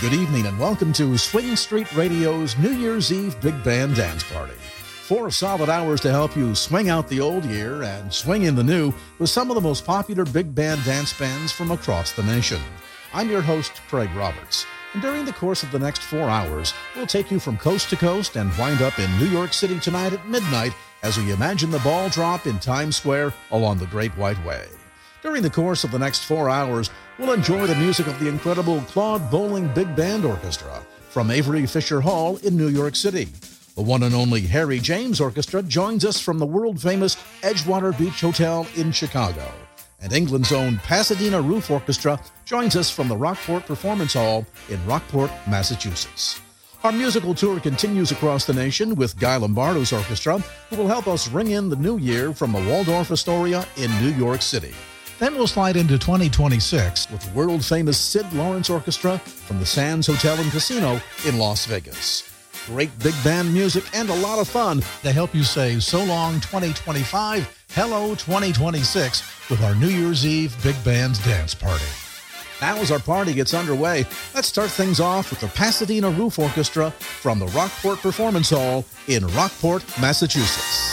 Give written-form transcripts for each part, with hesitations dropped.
Good evening and welcome to Swing Street Radio's New Year's Eve Big Band Dance Party. 4 solid hours to help you swing out the old year and swing in the new with some of the most popular big band dance bands from across the nation. I'm your host, Craig Roberts, and during the course of the next 4 hours, we'll take you from coast to coast and wind up in New York City tonight at midnight as we imagine the ball drop in Times Square along the Great White Way. During the course of the next 4 hours, we'll enjoy the music of the incredible Claude Bowling Big Band Orchestra from Avery Fisher Hall in New York City. The one and only Harry James Orchestra joins us from the world-famous Edgewater Beach Hotel in Chicago. And England's own Pasadena Roof Orchestra joins us from the Rockport Performance Hall in Rockport, Massachusetts. Our musical tour continues across the nation with Guy Lombardo's orchestra, who will help us ring in the new year from the Waldorf Astoria in New York City. Then we'll slide into 2026 with world-famous Sid Lawrence Orchestra from the Sands Hotel and Casino in Las Vegas. Great big band music and a lot of fun to help you say so long 2025, hello 2026 with our New Year's Eve Big Band Dance Party. Now as our party gets underway, let's start things off with the Pasadena Roof Orchestra from the Rockport Performance Hall in Rockport, Massachusetts.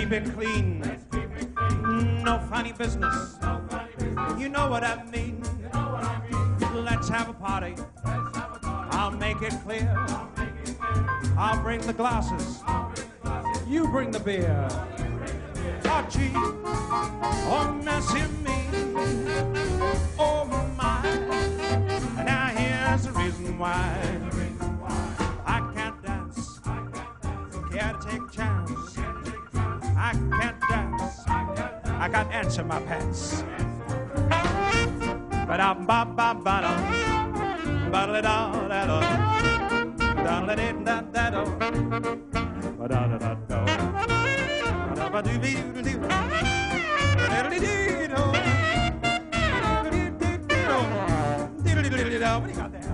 keep it clean. No funny business. You know what I mean. Let's have a party. I'll make it clear. I'll bring the glasses. You bring the beer. Oh, gee. Oh, messy me. Oh, my. Now here's the reason why I can't dance. Care to take a chance? I can't dance. I got ants in my pants. What do you got there?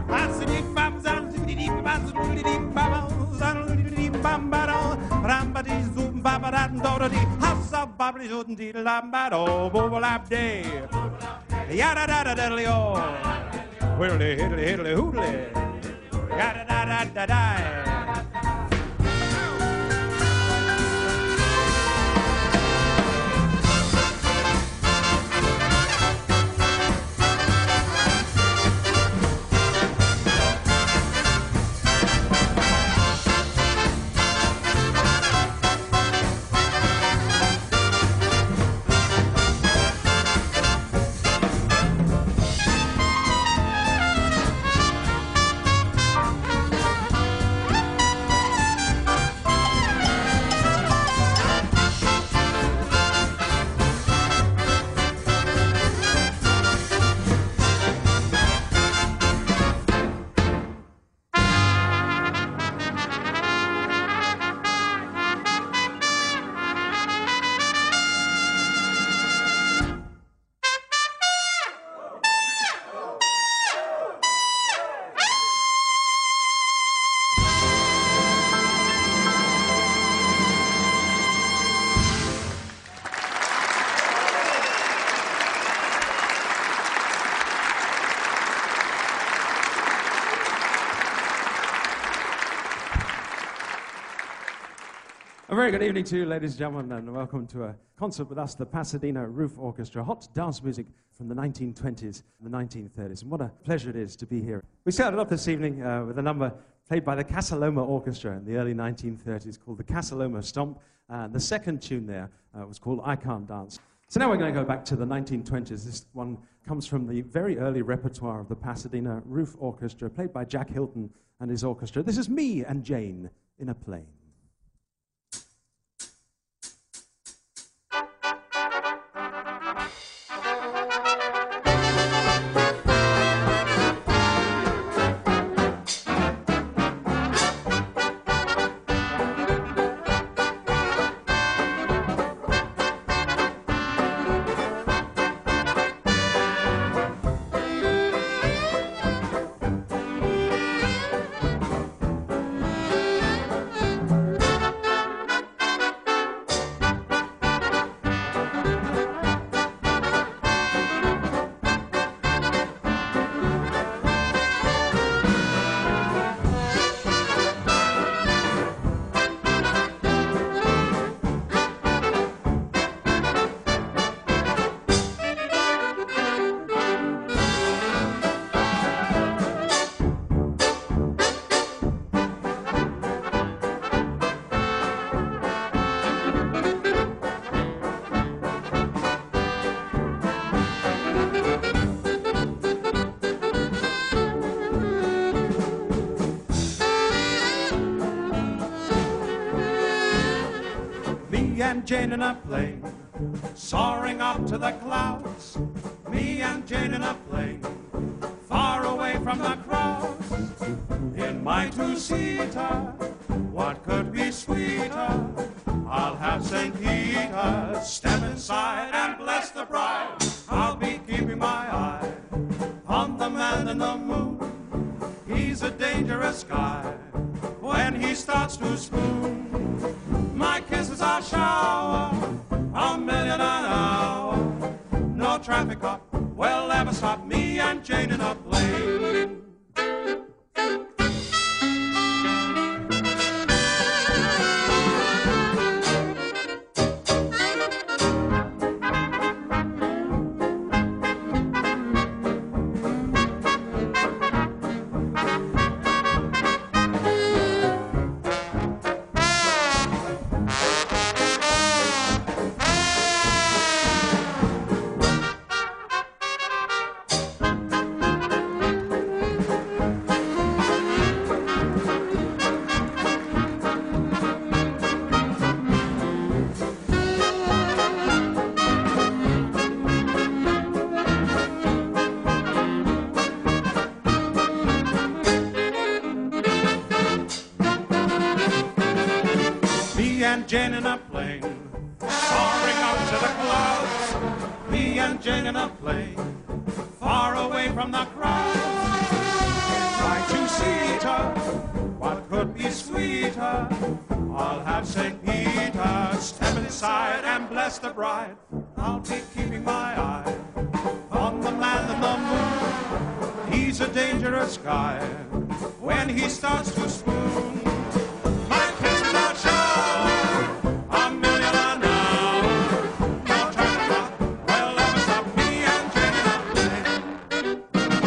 Whittly, hiddly, hiddly, hoodly. Yada-da-da-da-da. A very good evening to you, ladies and gentlemen, and welcome to a concert with us, the Pasadena Roof Orchestra, hot dance music from the 1920s and the 1930s. And what a pleasure it is to be here. We started off this evening with a number played by the Casa Loma Orchestra in the early 1930s called the Casa Loma Stomp. The second tune there was called I Can't Dance. So now we're going to go back to the 1920s. This one comes from the very early repertoire of the Pasadena Roof Orchestra, played by Jack Hilton and his orchestra. This is Me and Jane in a Plane. and Jane in a plane, soaring up to the clouds. Me and Jane in a plane, far away from the crowds. In my two-seater, what could be sweeter? I'll have St. Peter step inside and bless the bride. I'll be keeping my eye on the man in the moon. He's a dangerous guy when he starts to spoon. My kisses are shower, a million an hour. No traffic cop will ever stop me and Jane in a plane. and Jane in a plane, soaring up to the clouds. Me and Jane in a plane, far away from the crowd. Try to see her, what could be sweeter? I'll have St. Peter step inside and bless the bride. I'll be keeping my eye on the man in the moon. He's a dangerous guy when he starts to spoon. My kisses are sure, a million an hour. No turning back will ever stop me and Jane in a plane.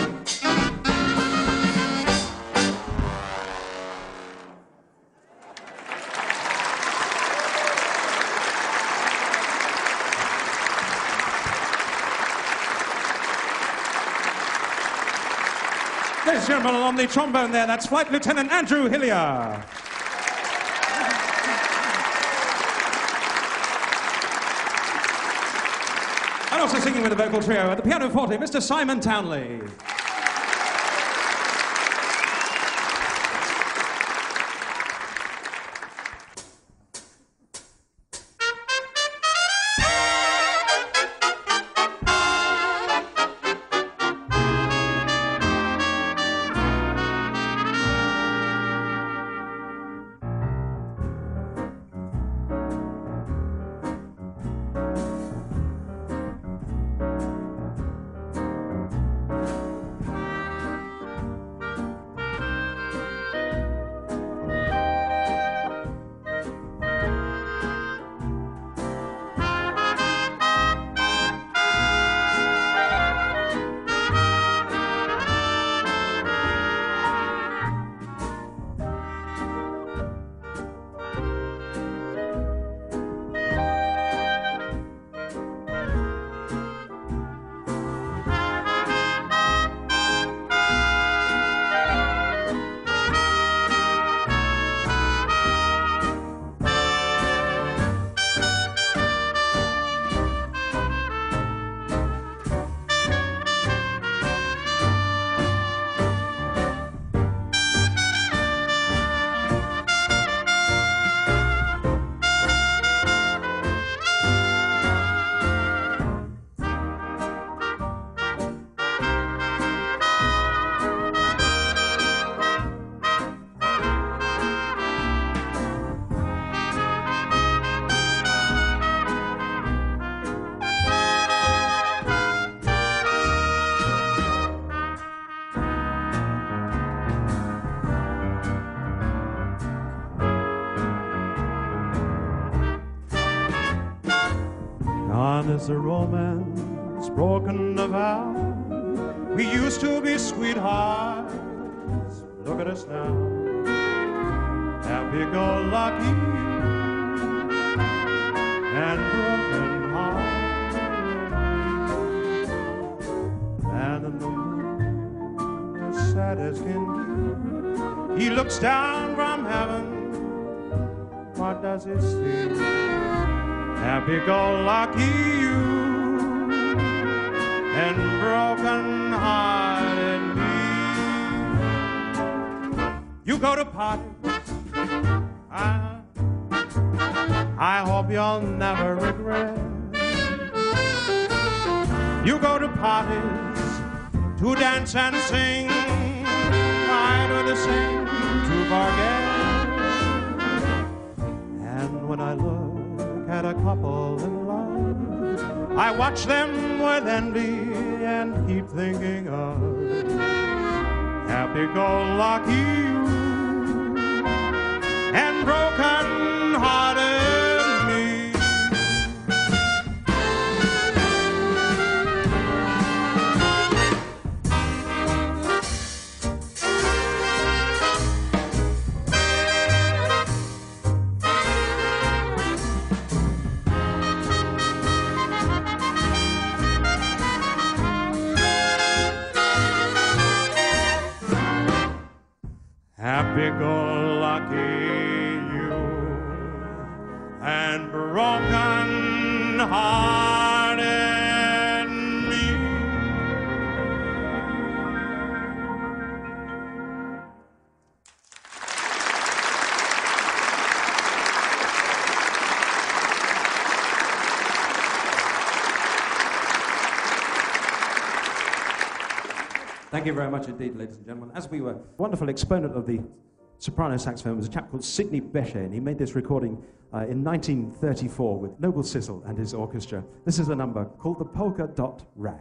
Ladies and gentlemen, on the trombone there, that's Flight Lieutenant Andrew Hillier. And also singing with the vocal trio at the pianoforte, Mr. Simon Townley. Is a romance broken of vow. We used to be sweethearts. Look at us now, happy-go-lucky and broken hearted. And in the moon, as sad as can be, he looks down from heaven. What does he see? Happy-go-lucky you and broken-hearted me. You go to parties, I hope you'll never regret. You go to parties to dance and sing, I do the same to forget. And when I look at a couple in love, I watch them with envy and keep thinking of happy-go-lucky you and broken-hearted me. Happy-go-lucky you and broken-hearted me. Thank you very much indeed, ladies and gentlemen. As we were, wonderful exponent of the soprano saxophone was a chap called Sidney Bechet, and he made this recording in 1934 with Noble Sissle and his orchestra. This is a number called the Polka Dot Rag.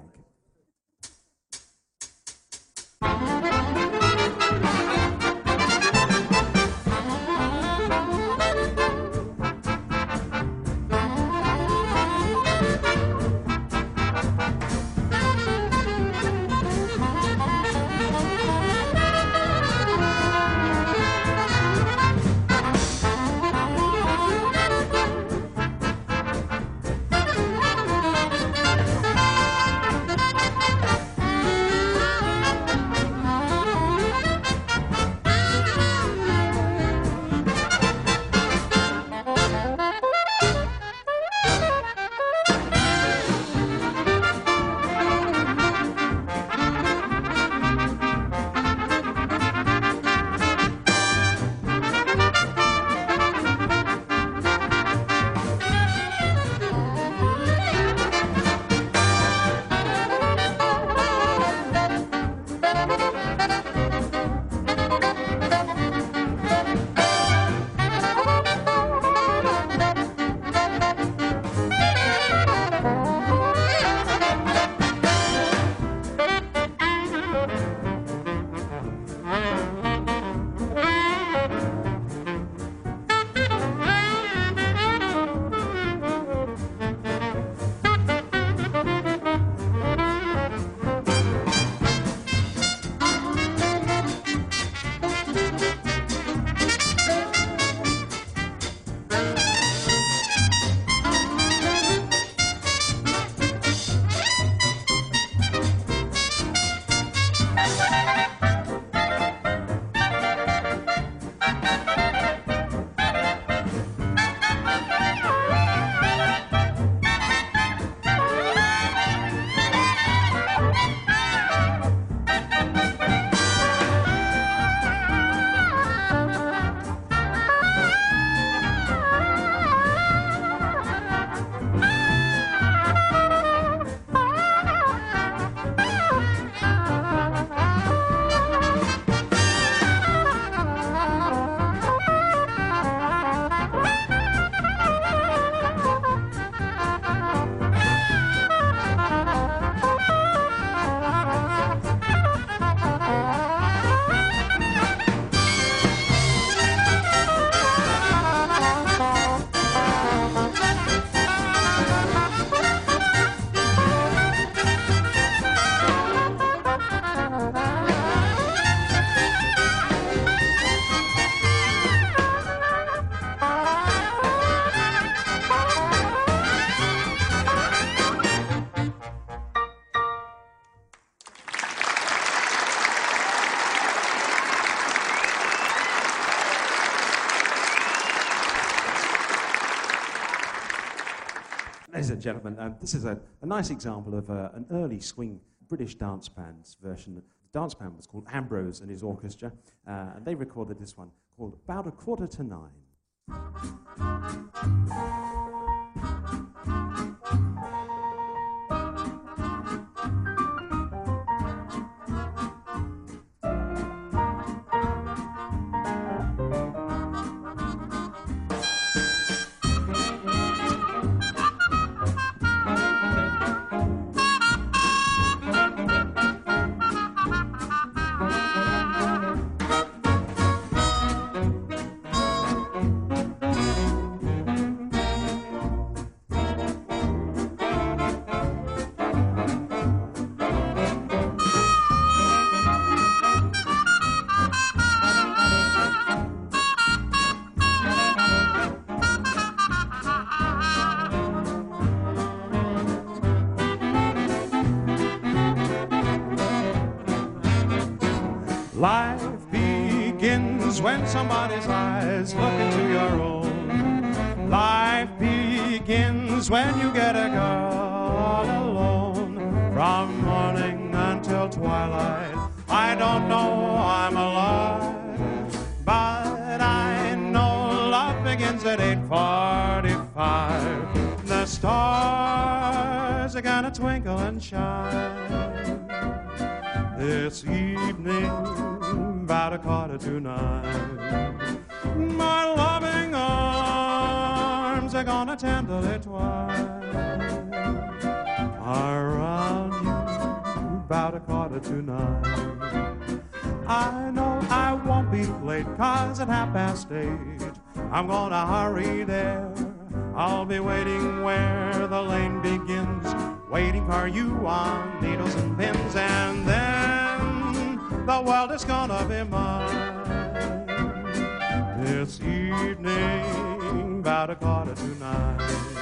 Ladies and gentlemen, this is a nice example of an early swing British dance band's version. The dance band was called Ambrose and his orchestra, and they recorded this one called About 8:45. Life begins when somebody's eyes look into your own. Life begins when you get a girl alone. From morning until twilight, I don't know I'm alive, but I know love begins at 8:45. The stars are gonna twinkle and shine. This evening, about 9:15, my loving arms are gonna tenderly twine around you about 9:15. I know I won't be late, 'cause at 8:30 I'm gonna hurry there. I'll be waiting where the lane begins, waiting for you on needles and pins, and then the world is gonna be mine. This evening, about 9:15.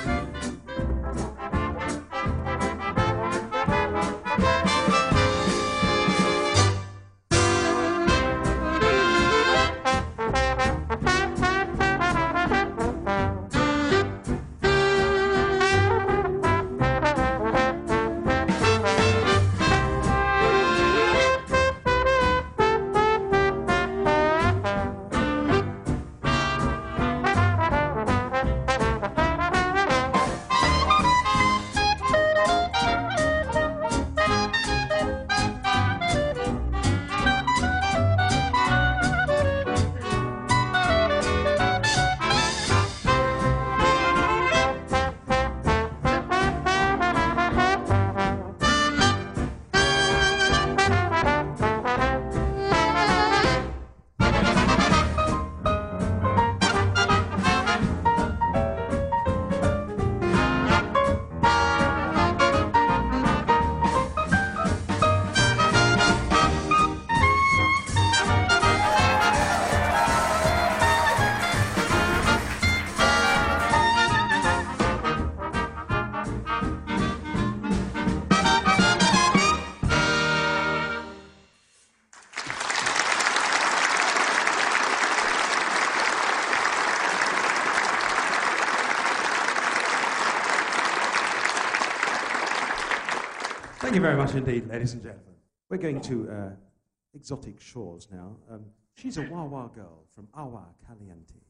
Thank you very much indeed, ladies and gentlemen. We're going to exotic shores now. She's a wah-wah girl from Agua Caliente.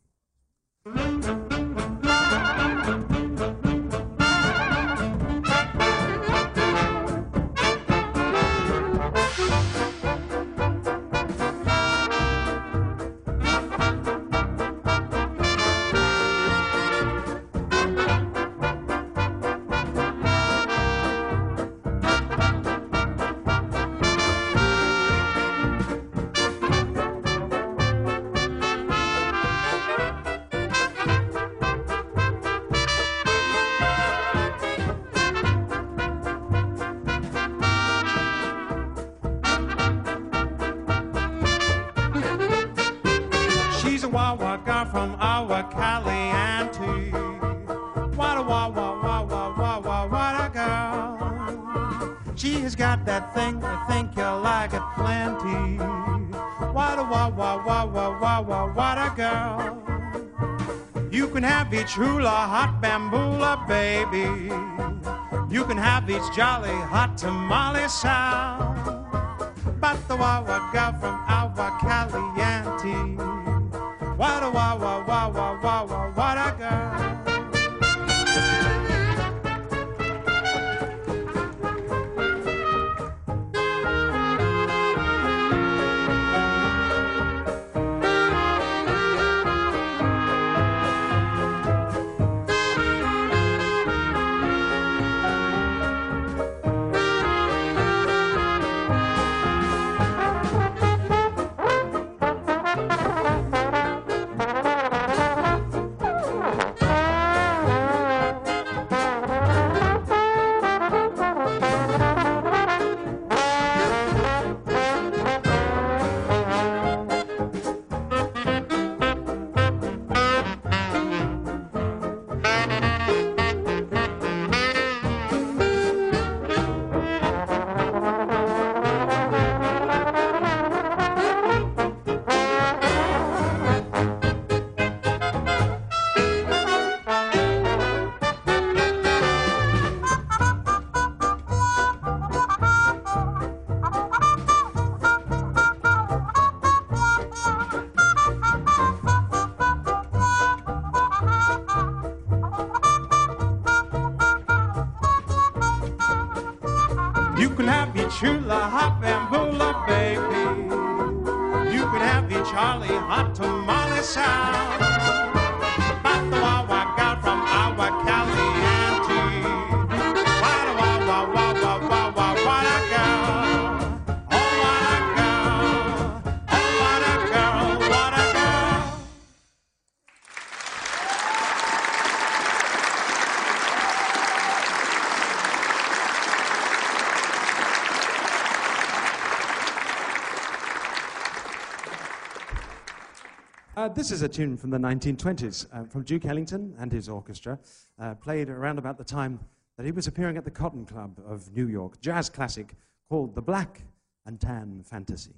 Wah-wah girl from Agua Caliente. What a wah-wah, what a girl. She has got that thing, I think you'll like it plenty. What a wah-wah, what a girl. You can have each hula hot bamboola, baby. You can have each jolly hot tamale sound. But the wah-wah girl from Agua Caliente. What a wah-wah, what a girl. hop and bula, baby. You can have the Charlie hot tamale sound. But the wah-wah gal from our Caliente. What a wah-wah, what a girl. Oh, what a girl. Oh, what a girl, what a girl. This is a tune from the 1920s from Duke Ellington and his orchestra, played around about the time that he was appearing at the Cotton Club of New York, jazz classic called The Black and Tan Fantasy.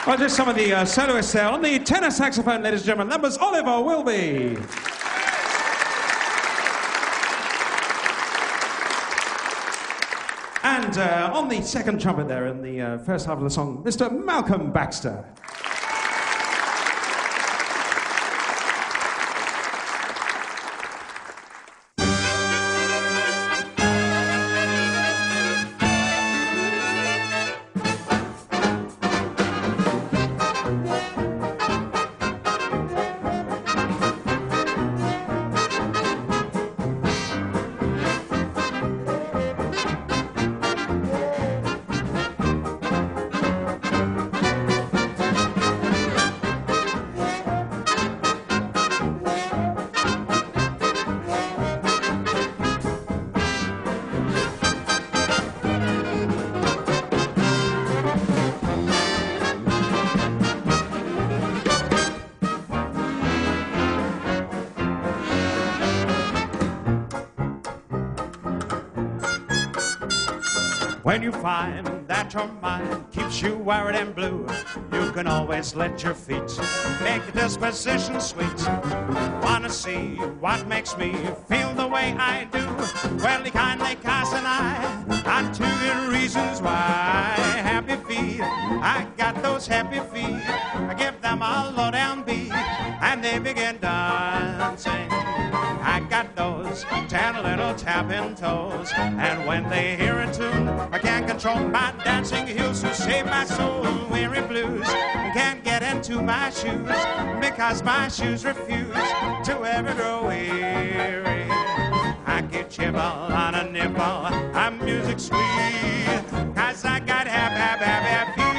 Well, just some of the soloists there. On the tenor saxophone, ladies and gentlemen, that was Oliver Wilby. And on the second trumpet there in the first half of the song, Mr. Malcolm Baxter. When you find that your mind keeps you worried and blue, you can always let your feet make a disposition sweet. Wanna see what makes me feel the way I do? Well, you kindly cast an eye on two good reasons why. Happy feet, I got those happy feet. I give them a low down beat, and they begin dancing. I got those 10 little tapping toes, and when they hear a tune, I can't control my dancing heels who save my soul. Weary blues can't get into my shoes because my shoes refuse to ever grow weary. I get chibble on a nipple, I'm music sweet, cause I got happy feet.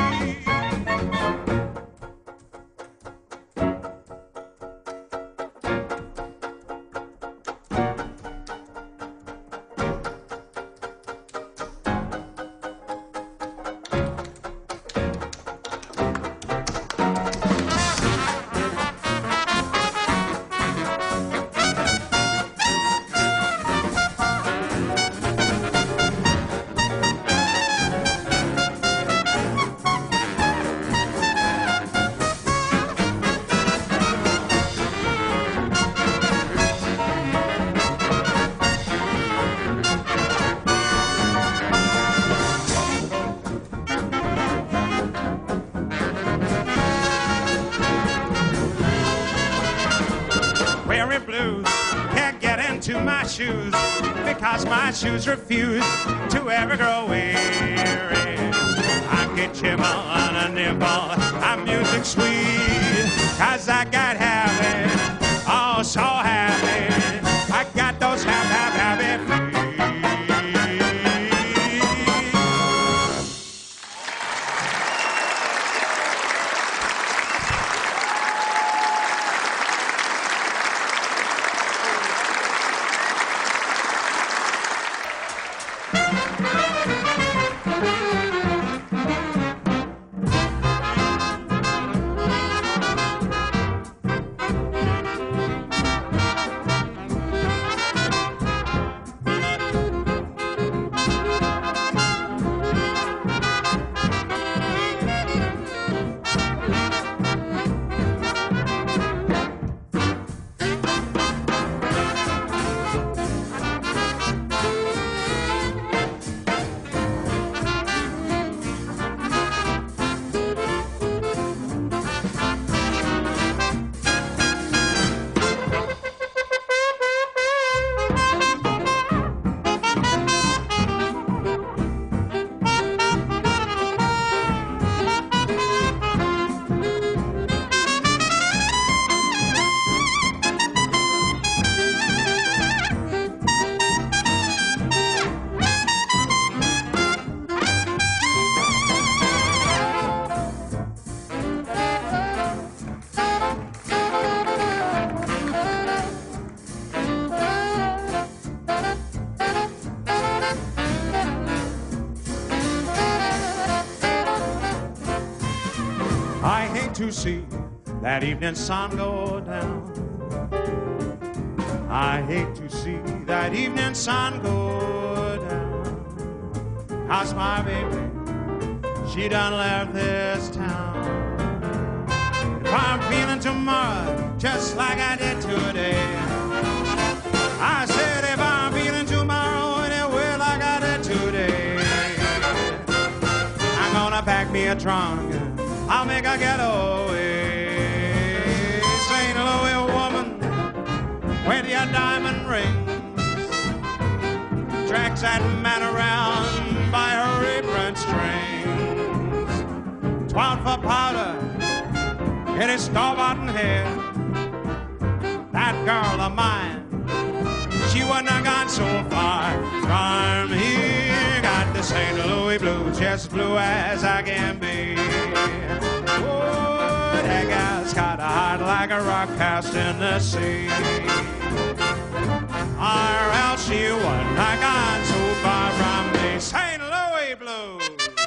Shoes, because my shoes refuse to ever grow weary. I get chibble on a nipple, I'm music sweet, cause I got happy, oh so happy, I got those happy feet. To see that evening sun go down. I hate to see that evening sun go down. 'Cause my baby, she done left this town. If I'm feeling tomorrow just like I did today, I said if I'm feeling tomorrow anyway like I did today, I'm gonna pack me a trunk, I'll make a getaway. St. Louis woman with your diamond rings drags that man around by her apron strings. 12 for powder in his store-bought hair. That girl of mine, she wouldn't have gone so far from here. Got the St. Louis blues, just blue as I can be. Oh, that gal's got a heart like a rock cast in the sea. Or else she wouldn't have gone so far from the St. Louis blues.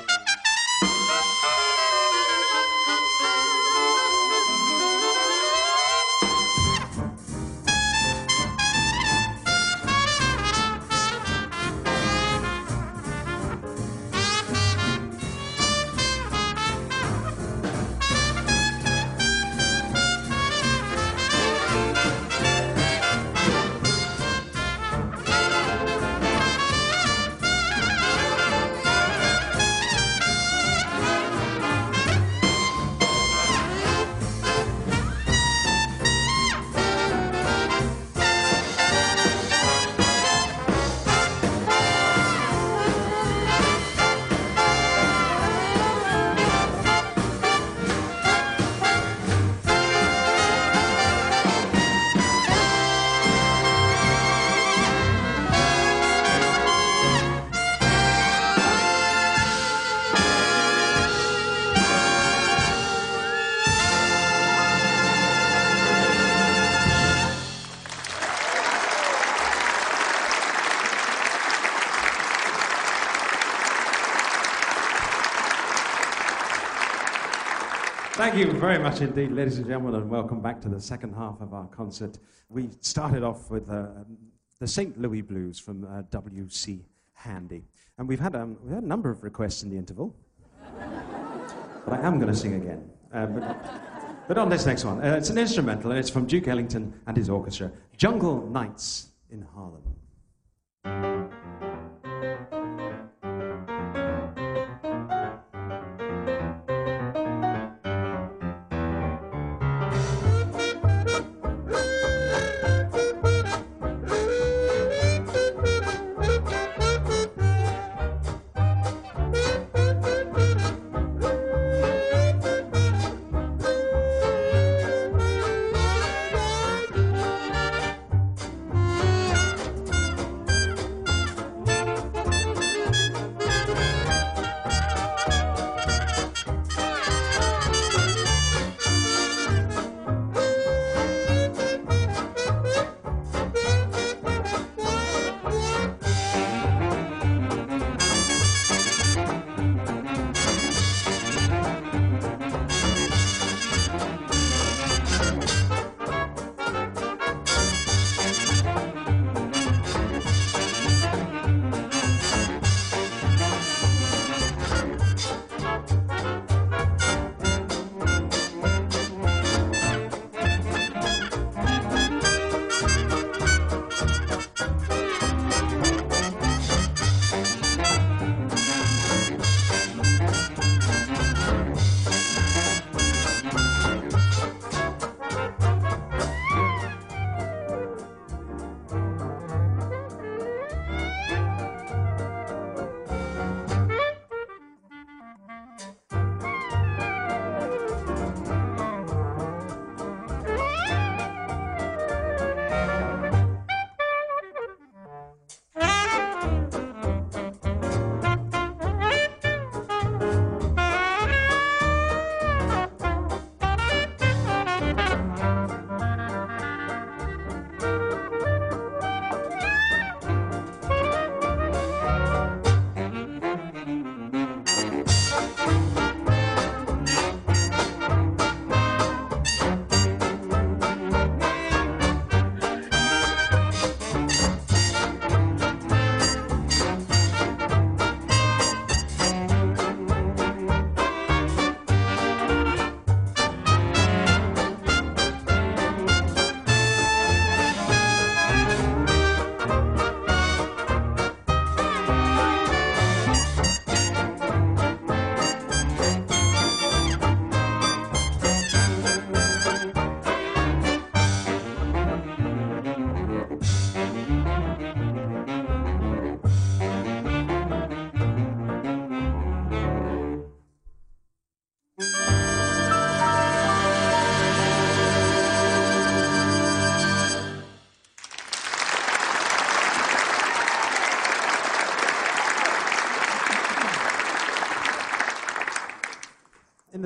Thank you very much indeed, ladies and gentlemen, and welcome back to the second half of our concert. We started off with the St. Louis Blues from W.C. Handy. And we've had a number of requests in the interval. But I am going to sing again. But on this next one, it's an instrumental, and it's from Duke Ellington and his orchestra, Jungle Nights in Harlem.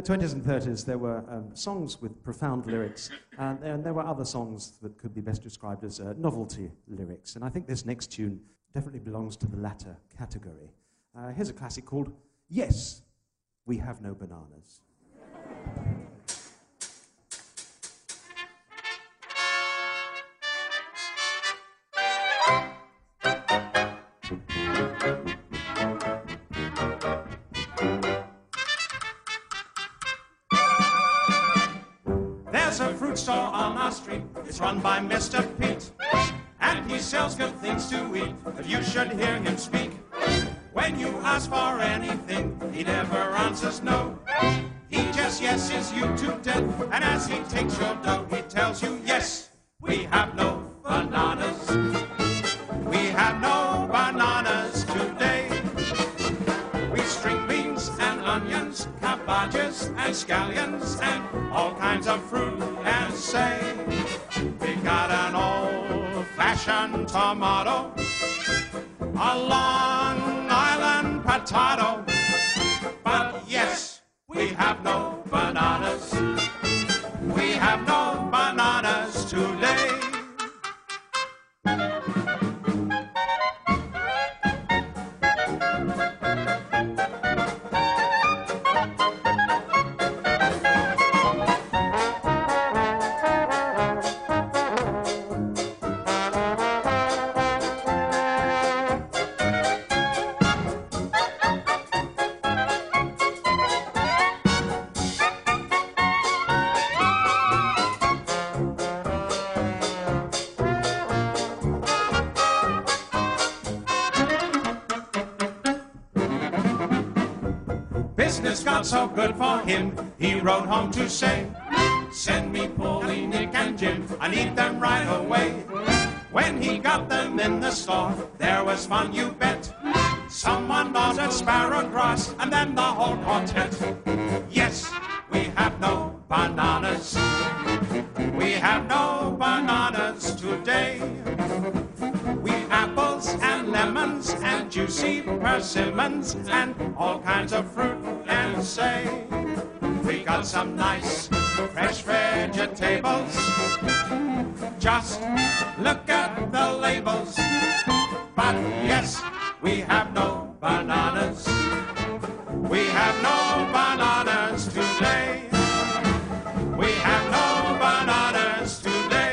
the 20s and 30s, there were songs with profound lyrics, and there were other songs that could be best described as novelty lyrics. And I think this next tune definitely belongs to the latter category. Here's a classic called Yes, We Have No Bananas. There's a fruit store on our street. It's run by Mr. Pete, and he sells good things to eat, but you should hear him speak. When you ask for anything, he never answers no. He just yeses you to death, and as he takes your dough, he tells you, yes, we have no bananas. We have no bananas today. We string beans and onions, cabbages and scallions, and all kinds of fruit and say. We got an old-fashioned tomato, a Long Island potato, but yes, we have no bananas. We have no bananas today. Business got so good for him, he wrote home to say, send me Polly, Nick, and Jim, I need them right away. When he got them in the store, there was fun, you bet. Someone ordered sparrow grass, and then the whole quartet. Yes, we have no bananas. We have no bananas today. We apples and lemons and juicy persimmons and all kinds of fruit and say. We got some nice fresh vegetables. Just look at the labels. But yes, we have no bananas. We have no bananas today. We have no bananas today.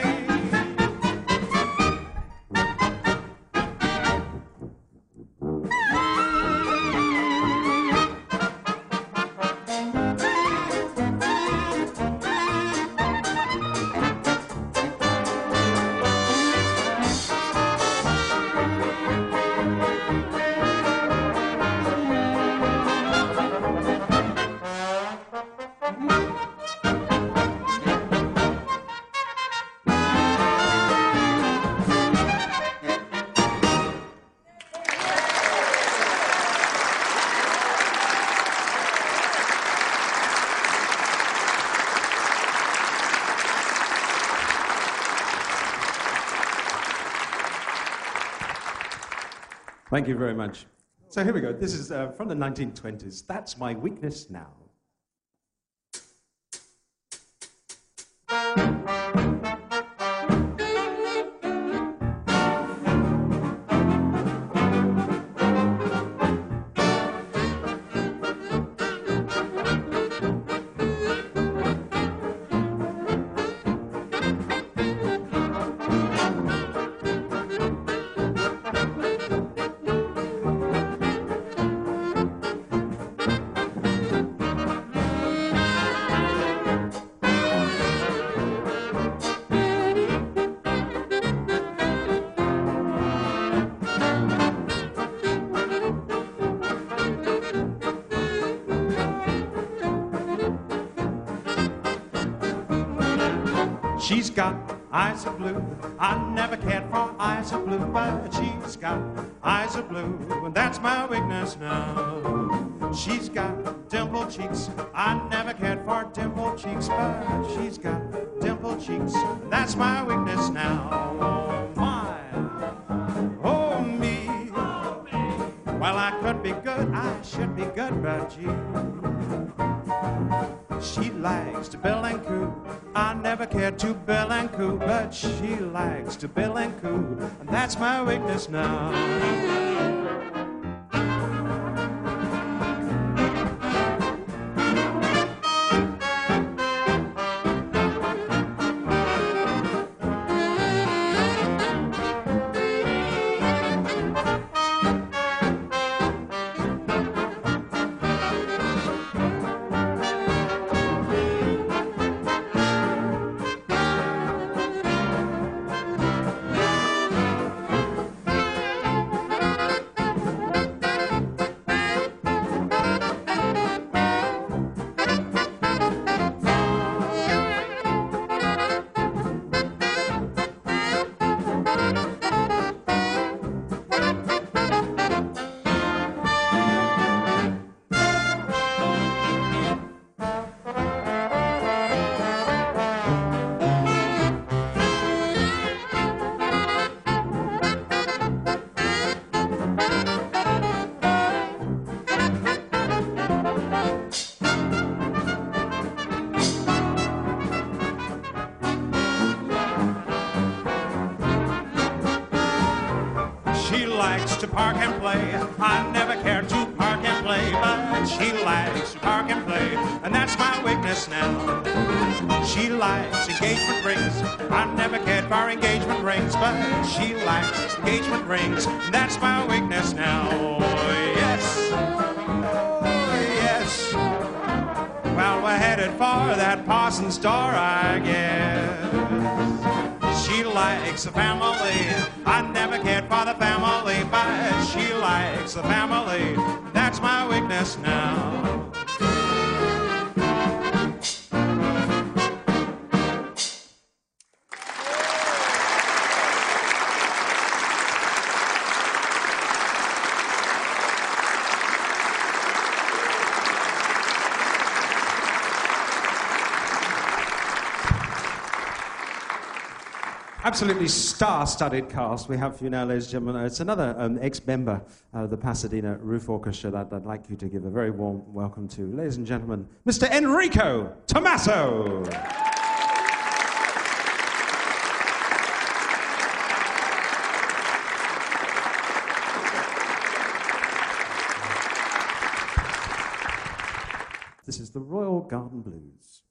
Thank you very much. So here we go. This is from the 1920s. That's My Weakness Now. She's got eyes of blue. I never cared for eyes of blue, but she's got eyes of blue, and that's my weakness now. She's got dimpled cheeks. I never cared for dimpled cheeks, but she's got dimpled cheeks, and that's my weakness now. Oh my, oh me. Well, I could be good, I should be good, but gee. likes to bill and coo. I never cared to bill and coo, but she likes to bill and coo, and that's my weakness now. To park and play. I never cared to park and play, but she likes to park and play, and that's my weakness now. She likes engagement rings. I never cared for engagement rings, but she likes engagement rings, and that's my weakness now. Oh, yes. Oh, yes. Well, we're headed for that Parsons store, I guess. She likes the family. I never cared for the family, but she likes the family. That's my weakness now. Absolutely star-studded cast we have for you now, ladies and gentlemen. It's another ex-member of the Pasadena Roof Orchestra that I'd like you to give a very warm welcome to. Ladies and gentlemen, Mr. Enrico Tommaso. This is the Royal Garden Blues.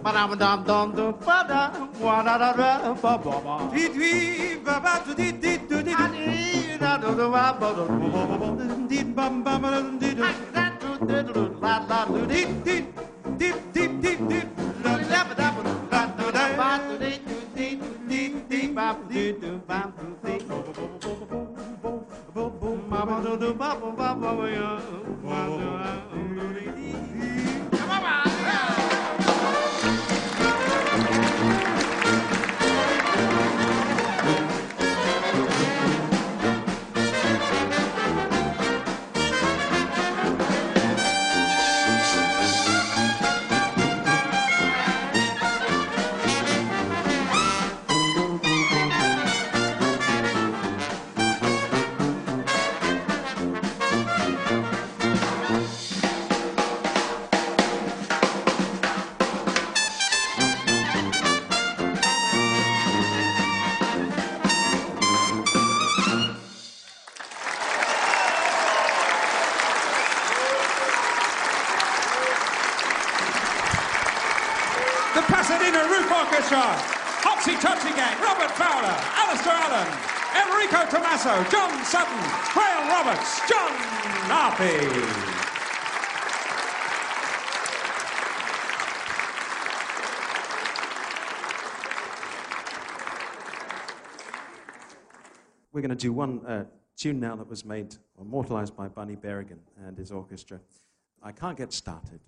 The Pasadena Roof Orchestra, Hopsy Topsy Gang, Robert Fowler, Alistair Allen, Enrico Tommaso, John Sutton, Graham Roberts, John Arpey. We're going to do one tune now that was made, immortalized by Bunny Berrigan and his orchestra. I Can't Get Started.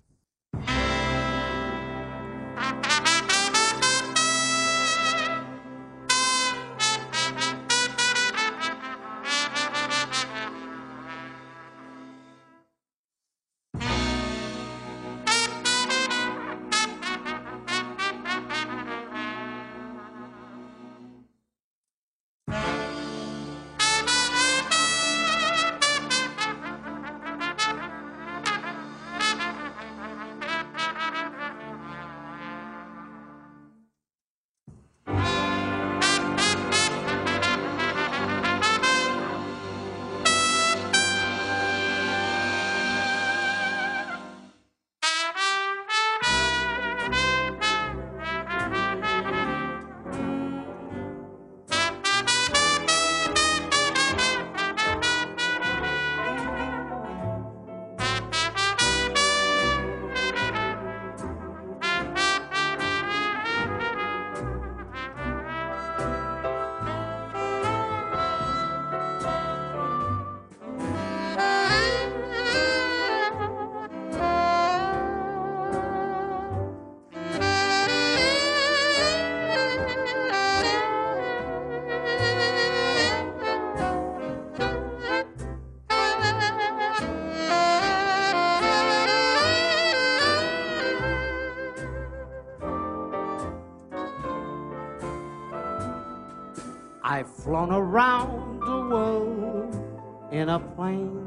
I've flown around the world in a plane.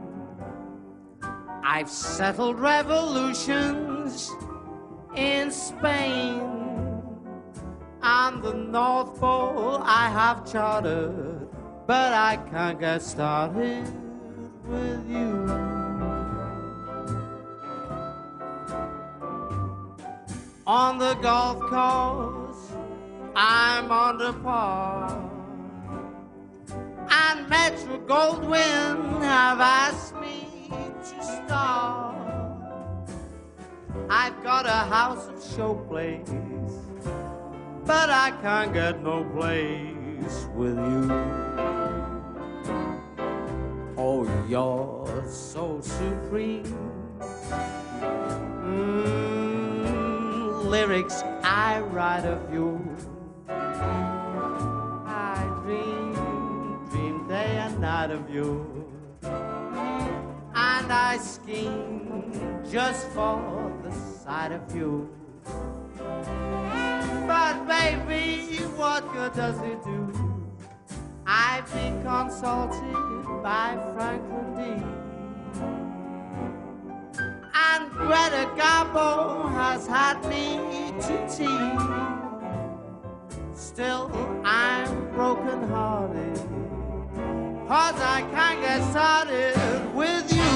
I've settled revolutions in Spain. On the North Pole I have chartered, but I can't get started with you. On the Gulf Coast I'm under par, and Metro Goldwyn have asked me to star. I've got a house of show plays, but I can't get no place with you. Oh, you're so supreme. Lyrics I write of you. I dream day and night of you. And I scheme just for the sight of you. But baby, what good does it do? I've been consulted by Franklin D. And Greta Garbo has had me to tea. Still, I'm broken-hearted, 'cause I can't get started with you.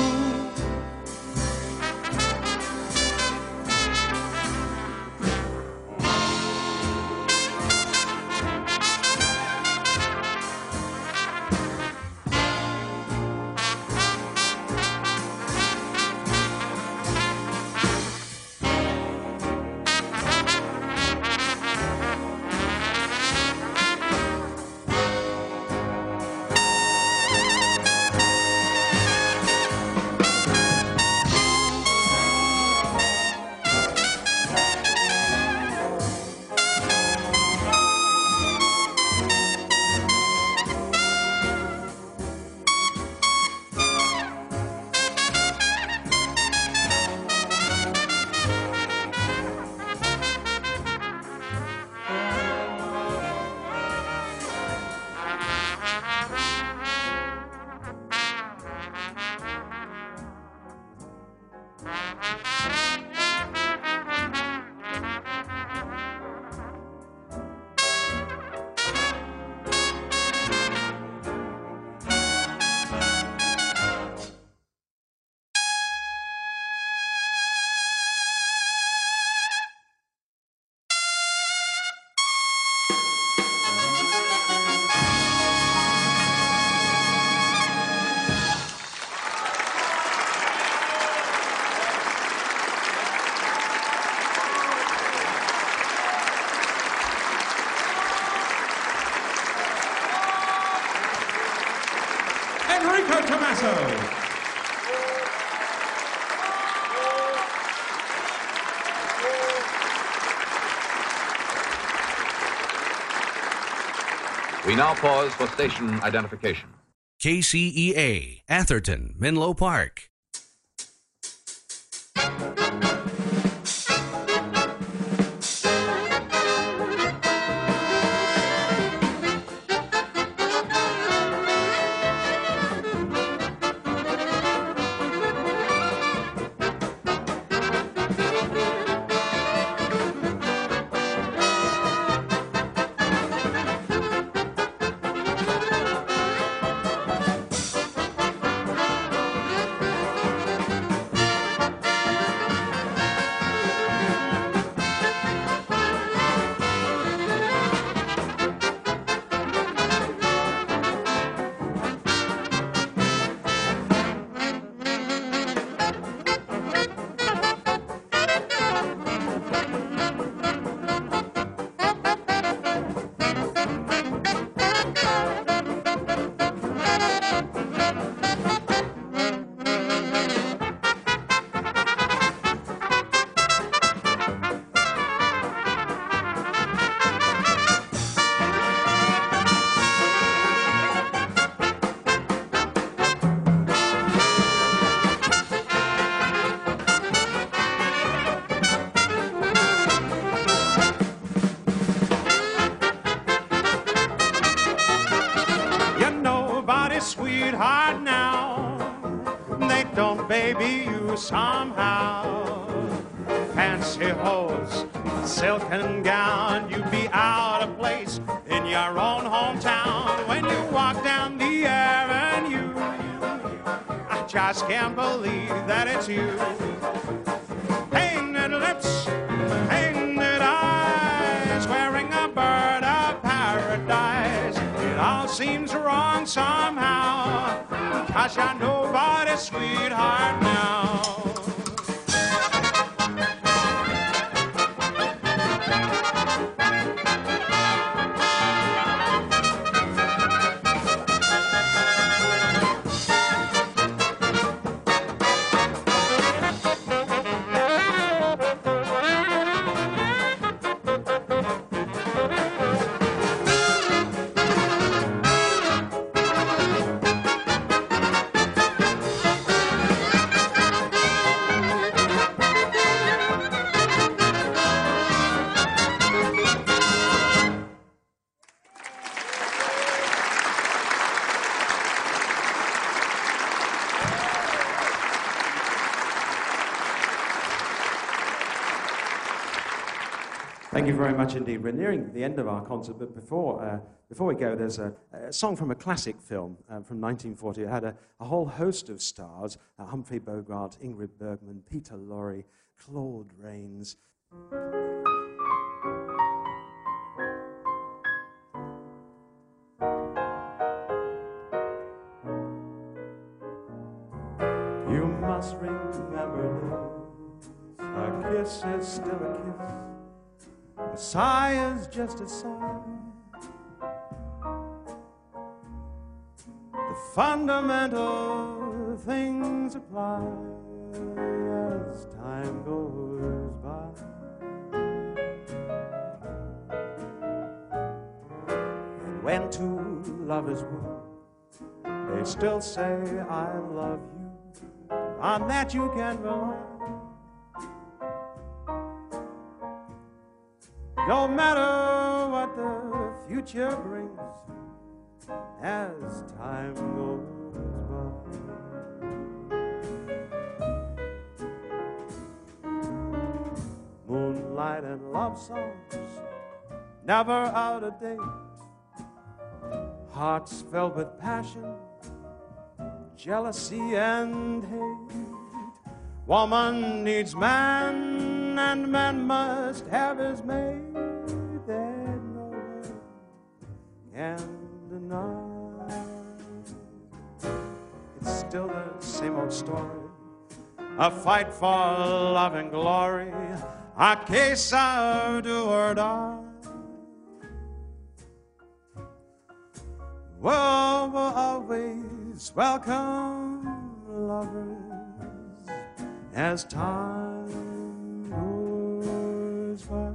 Enrico Tommaso. We now pause for station identification. KCEA, Atherton, Menlo Park. Sweetheart now, they don't baby you somehow. Fancy hose, silken gown, you'd be out of place in your own hometown. When you walk down the avenue, I just can't believe that it's you. Painted lips, painted eyes, wearing a bird of paradise. It all seems wrong somehow, 'cause you're nobody's sweetheart now. Thank you very much indeed. We're nearing the end of our concert, but before we go, there's a song from a classic film from 1940. It had a whole host of stars: Humphrey Bogart, Ingrid Bergman, Peter Lorre, Claude Rains. You must remember this, a kiss is still a kiss. A sigh is just a sigh. The fundamental things apply as time goes by. And when two lovers woo, they still say I love you. On that you can rely. No matter what the future brings, as time goes by. Moonlight and love songs, never out of date. Hearts filled with passion, jealousy and hate. Woman needs man, and man must have his mate. That no one can deny. It's still the same old story, a fight for love and glory, a case of do or die. World will always always welcome lovers as time goes by.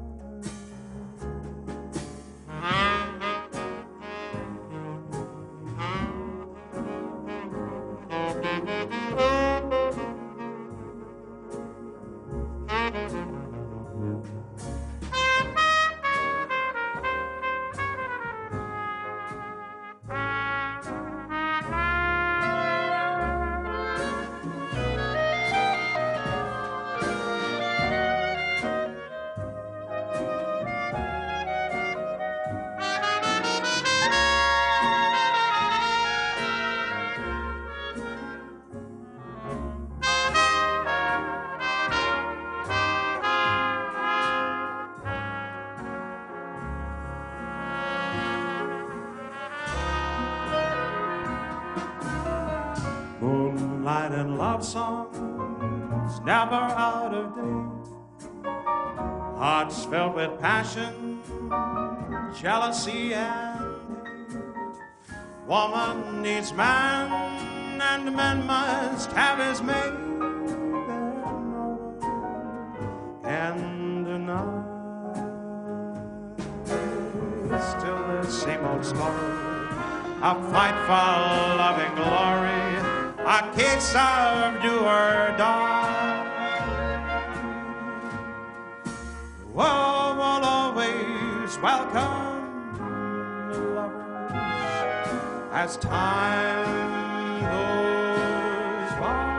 Moonlight and love songs never out of date. Hearts filled with passion, jealousy and hate. Woman needs man, and man must have his mate. And no one can deny. Still the same old story, a fight for love and glory, a case of do or die. The world will always welcome the lovers as time goes by.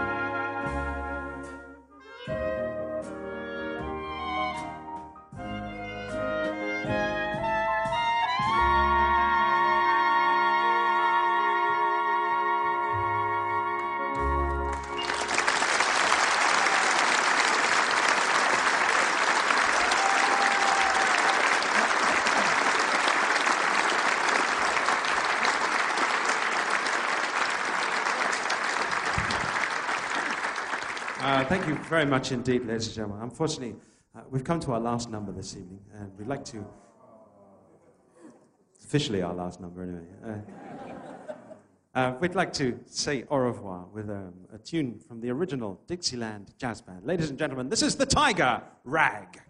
Thank you very much indeed, ladies and gentlemen. Unfortunately, we've come to our last number this evening, and we'd like to... Officially our last number, anyway. We'd like to say au revoir with a tune from the original Dixieland Jazz Band. Ladies and gentlemen, this is the Tiger Rag.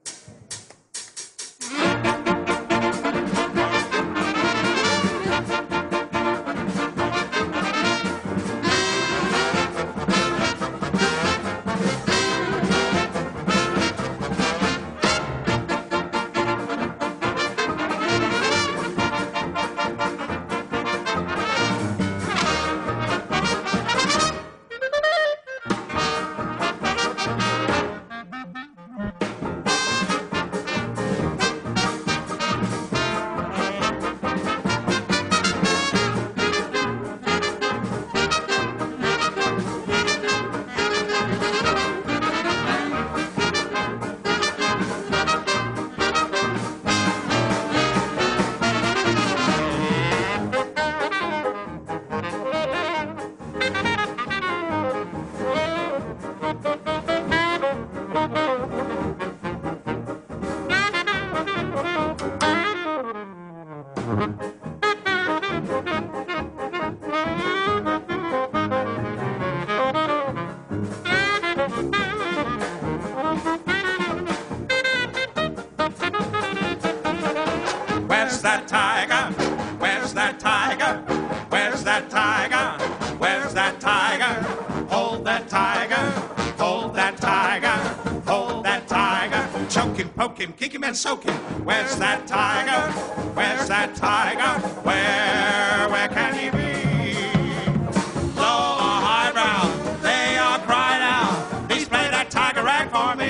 Where's that tiger? Where's that tiger? Where's that tiger? Where's that tiger? Hold that tiger. Hold that tiger. Hold that tiger. Choke him, poke him, kick him and soak him. Where's that tiger? Where's that tiger? Where can he be? Low or highbrow, they are crying out. Please play that tiger rag for me.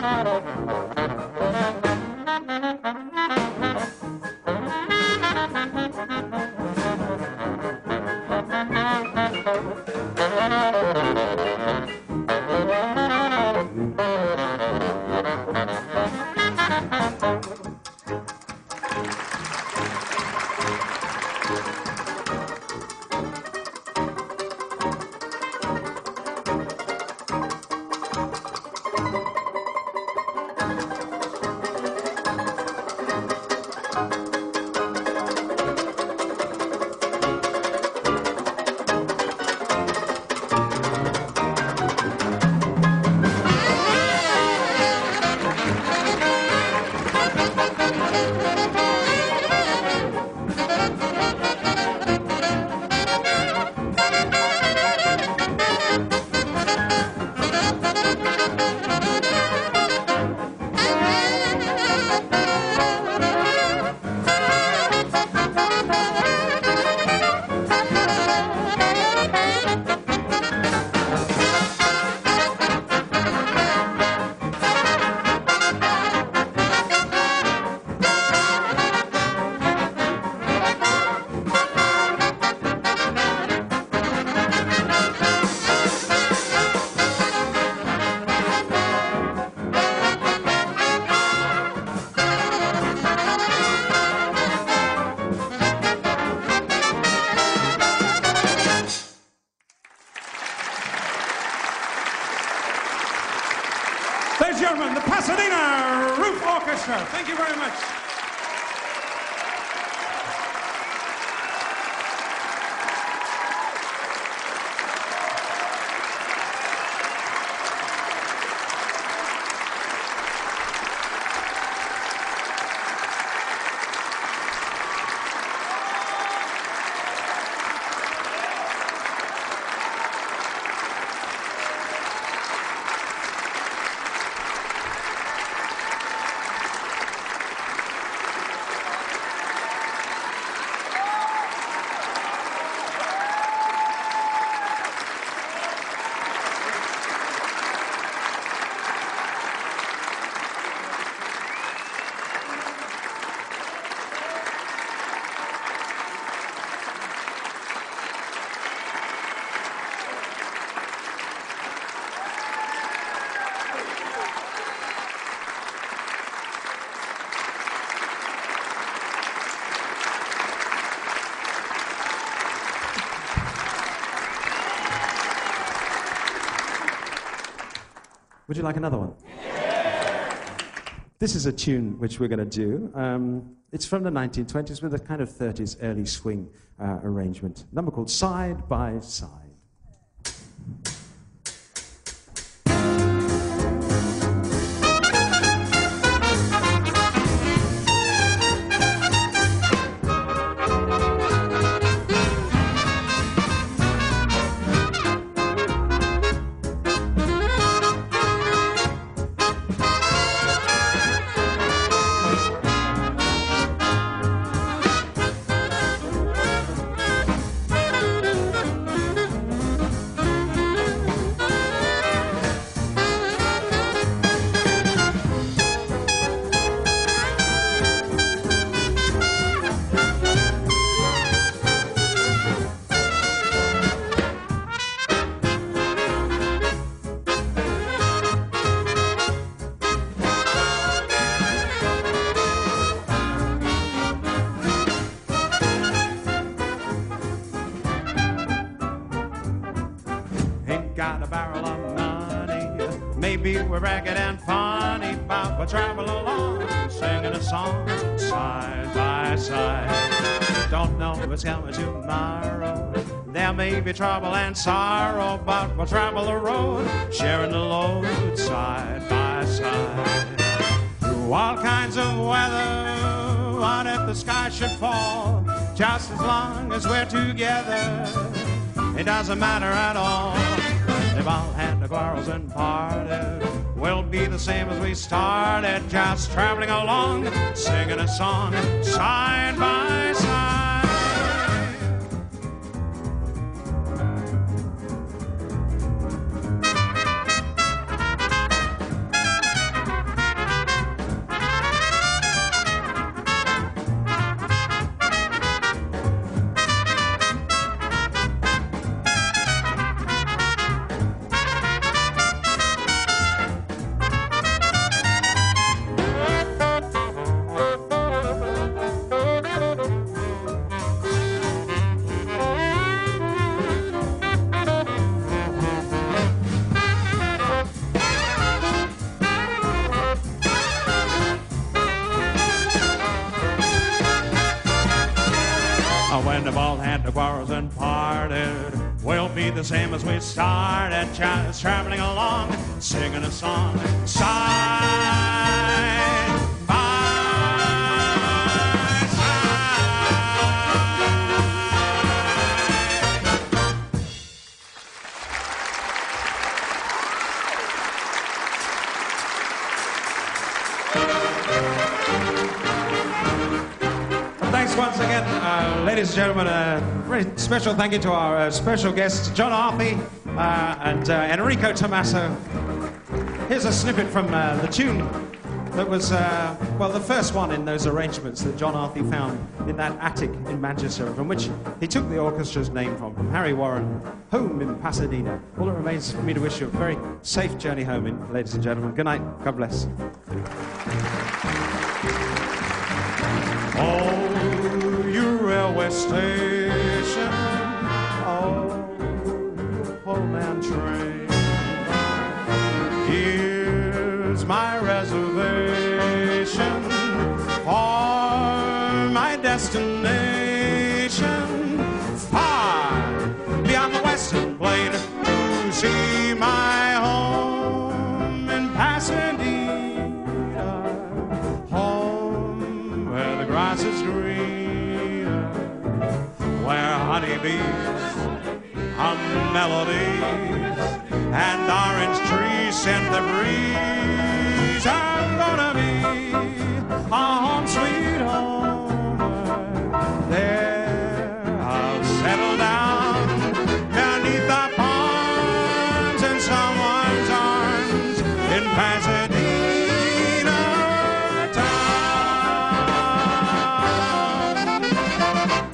Ladies and gentlemen, the Pasadena Roof Orchestra. Thank you very much. Would you like another one? This is a tune which we're going to do. It's from the 1920s with a kind of 30s early swing arrangement. A number called Side by Side. Got a barrel of money. Maybe we're ragged and funny, but we'll travel along, singing a song side by side. Don't know what's coming tomorrow. There may be trouble and sorrow, but we'll travel the road, sharing the load side by side. Through all kinds of weather, what if the sky should fall? Just as long as we're together, it doesn't matter at all. They've all had their quarrels and parted. We'll be the same as we started, just traveling along, singing a song side by side. the ball had the quarrels and parted, we'll be the same as we started, just traveling along, singing a song, side by Thanks once again, ladies and gentlemen. A very special thank you to our special guests, John Arthey and Enrico Tommaso. Here's a snippet from the tune that was, well, the first one in those arrangements that John Arthey found in that attic in Manchester, from which he took the orchestra's name from Harry Warren, home in Pasadena. All that remains for me to wish you a very safe journey home, ladies and gentlemen. Good night. God bless. Oh, you railway station, oh, you Pullman train, here's my reservation for my destination, far beyond the western plain, to see my home in Pasadena, home where the grass is greener, where honeybees hum melodies and orange trees send the breeze. I'm gonna be a home sweet home. There I'll settle down beneath the palms in someone's arms in Pasadena town.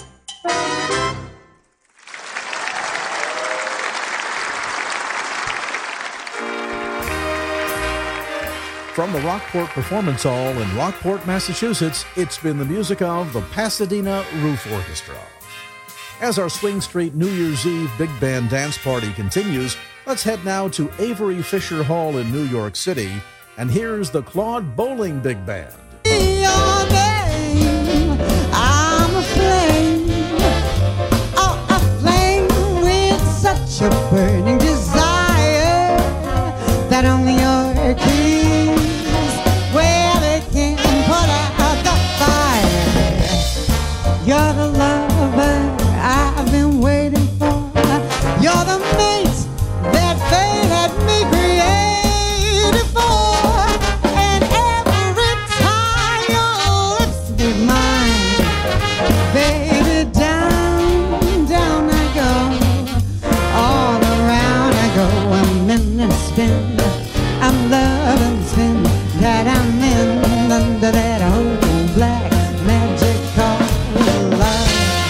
From the Rockport Performance Hall in Rockport, Massachusetts, it's been the music of the Pasadena Roof Orchestra. As our Swing Street New Year's Eve Big Band Dance Party continues, let's head now to Avery Fisher Hall in New York City, and here's the Claude Bowling Big Band. Your name, I'm a flame, oh, a flame with such a burning desire that only your keys, well, they can put out the fire. You're the lover I've been waiting for. You're the mate that fate had me created for. And every time your lips be mine, baby, down, down I go. All around I go, I'm in and spin. I'm loving spin that I'm in under that old black magic called love.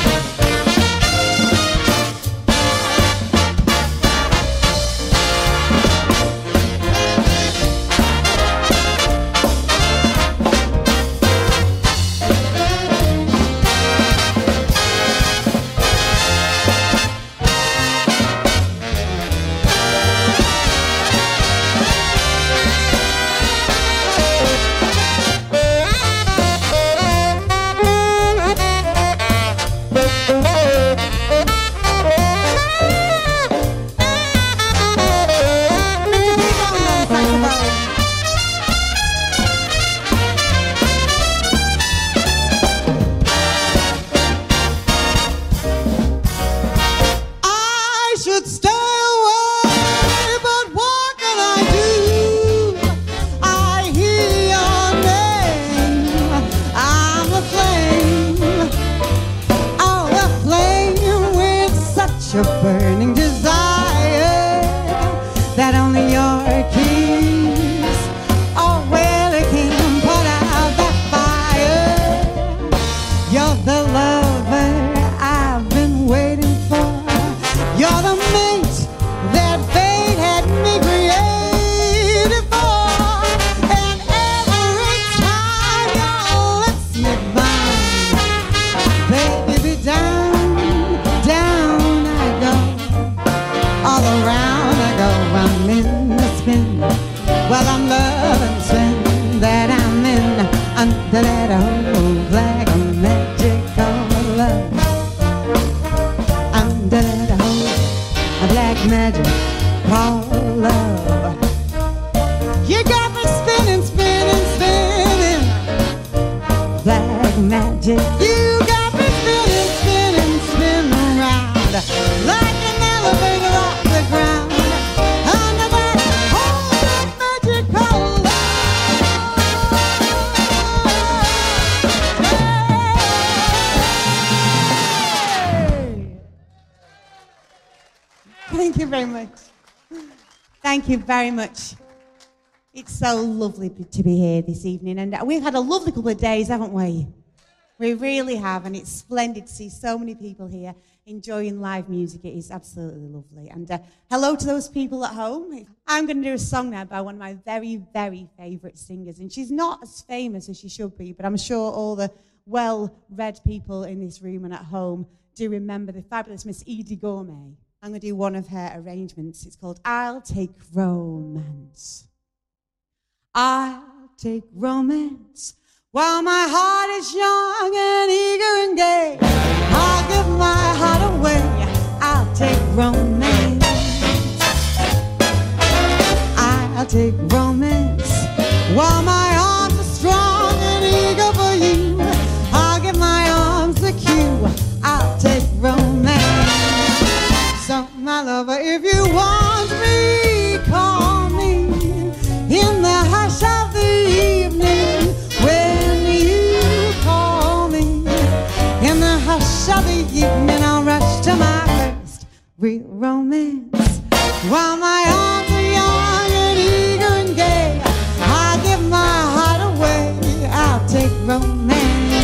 I should stay away, but what can I do? I hear your name, I'm a flame, oh, a flame with such a burning desire that only your keys, oh, well, it can put out that fire. You're the lover I've been waiting for. You're the mate that fate had me created for. And every time your lips meet mine, baby, be down, down I go. All around I go, I'm in the spin. Well, I'm loving spin that I'm in under that old black magic of love. You got me spinning, spinning, spinning. Black magic. You got me spinning, spinning, spinning round like an elevator off the ground. Under that whole magical light. Thank you very much. Thank you very much. It's so lovely to be here this evening, and we've had a lovely couple of days, haven't we? We really have, and it's splendid to see so many people here enjoying live music. It is absolutely lovely. And hello to those people at home. I'm going to do a song now by one of my very, very favourite singers, and she's not as famous as she should be, but I'm sure all the well-read people in this room and at home do remember the fabulous Miss Edie Gourmet. I'm going to do one of her arrangements. It's called I'll Take Romance. I'll take romance while my heart is young and eager and gay. I'll give my heart away. I'll take romance. I'll take romance while my arms are strong and eager for you. I'll give my arms the cue. I'll take romance. So, my lover, if you want me, call me in the hush of the evening. When you call me in the hush of the evening, I'll rush to my first real romance. While my arms are young and eager and gay, I'll give my heart away. I'll take romance.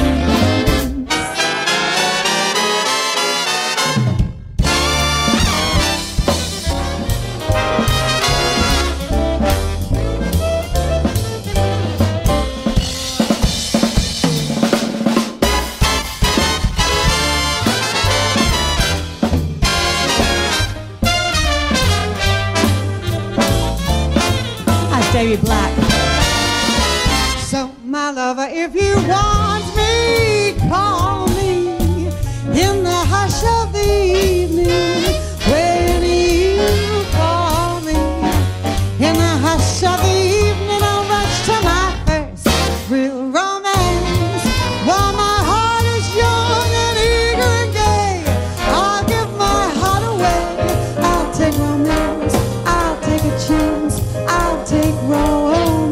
David Black. So, my lover, if you want me, call me in the hush of the evening. When you call me in the hush of the evening, I'll rush to my first real romance. While my heart is young and eager and gay, I'll give my heart away. I'll take romance. I'll take a chance. I'll take romance.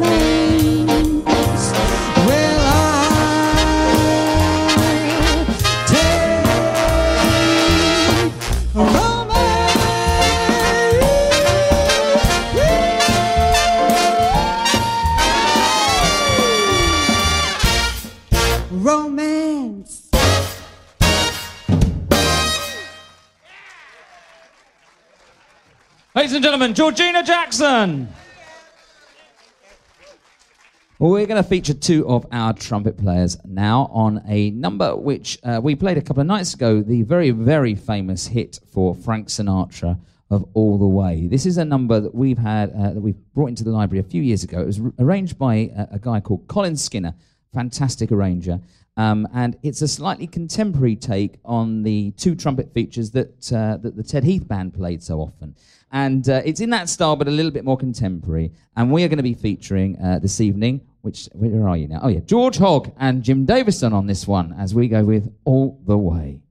Well, I'll take romance. Ladies and gentlemen, Georgina Jackson. Well, we're going to feature two of our trumpet players now on a number which we played a couple of nights ago, the very, very famous hit for Frank Sinatra of All the Way. This is a number that we've had, that we've brought into the library a few years ago. It was arranged by a guy called Colin Skinner, fantastic arranger, and it's a slightly contemporary take on the two trumpet features that the Ted Heath Band played so often. And it's in that style, but a little bit more contemporary. And we are going to be featuring this evening, where are you now? Oh, yeah, George Hogg and Jim Davison on this one, as we go with All the Way.